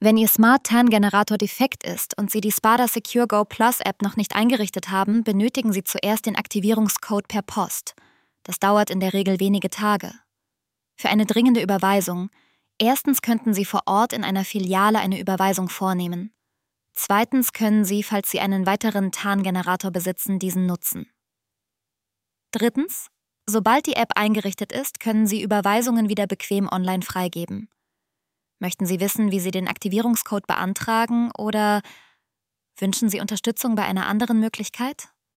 Wenn Ihr Smart TAN-Generator defekt ist und Sie die Spada Secure Go Plus App noch nicht eingerichtet haben, benötigen Sie zuerst den Aktivierungscode per Post. Das dauert in der Regel wenige Tage. Für eine dringende Überweisung: Erstens könnten Sie vor Ort in einer Filiale eine Überweisung vornehmen. Zweitens können Sie, falls Sie einen weiteren TAN-Generator besitzen, diesen nutzen. Drittens: Sobald die App eingerichtet ist, können Sie Überweisungen wieder bequem online freigeben. Möchten Sie wissen, wie Sie den Aktivierungscode beantragen, oder wünschen Sie Unterstützung bei einer anderen Möglichkeit?